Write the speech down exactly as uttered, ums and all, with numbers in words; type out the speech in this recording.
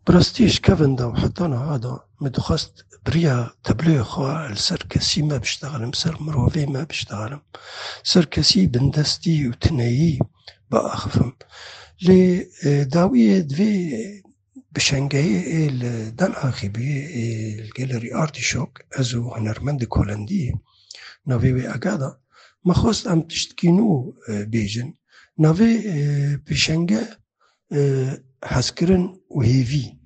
براستيش كافندا وحطانا هذا مدخست بريا تبليه خوا السركسي ما بيشتغل مسر مروفي ما بيشتغل سركسي بندستي وتنايي بأخفم لي داوية دوي بشنجاي الدان آخي بي الجاليري آرتيشوك أزو هنرمند كولندي نافي أقادا ما خواست أم تشتكينو بيجن نافي بشنجا حسكرن وهيفي